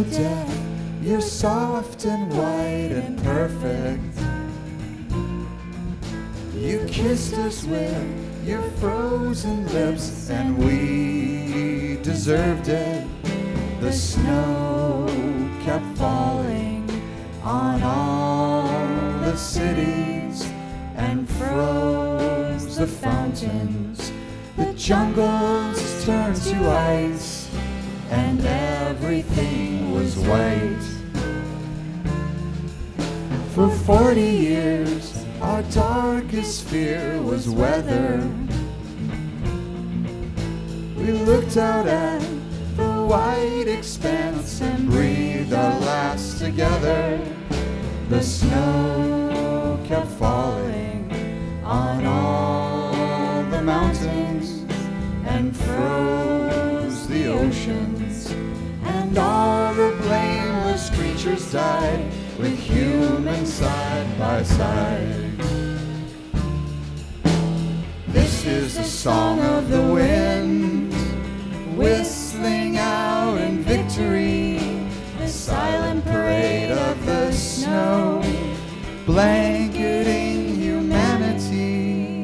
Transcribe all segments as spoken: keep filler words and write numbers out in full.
death. You're soft and white and perfect. You kissed us with your frozen lips, and we deserved it. The snow kept falling on all the cities and froze the fountains. The jungles turned to ice, and everything was white. For forty years, our darkest fear was weather. We looked out at the white expanse and breathed our last together. The snow kept falling on all the mountains and froze the oceans, and all the blameless creatures died with humans side by side. This is the song of the wind, whistling out in victory, the silent parade of the snow, blanketing humanity.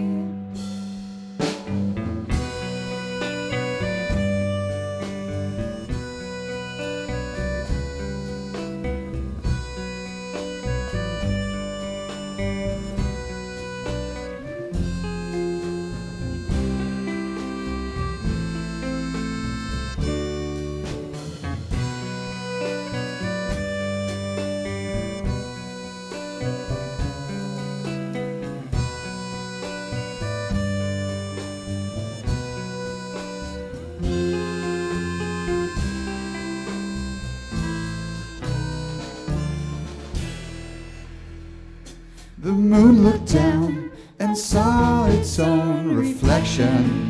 The moon looked down and saw its own reflection,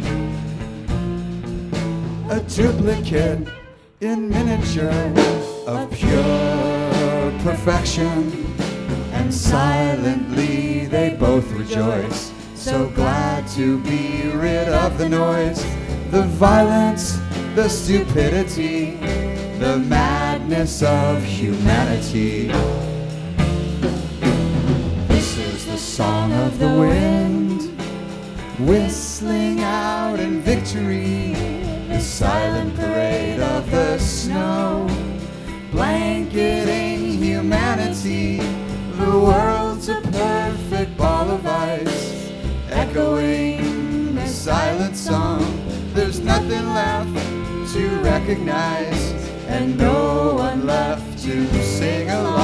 a duplicate in miniature of pure perfection. And silently they both rejoice, so glad to be rid of the noise, the violence, the stupidity, the madness of humanity. Song of the wind, whistling out in victory, the silent parade of the snow, blanketing humanity. The world's a perfect ball of ice, echoing the silent song. There's nothing left to recognize, and no one left to sing along.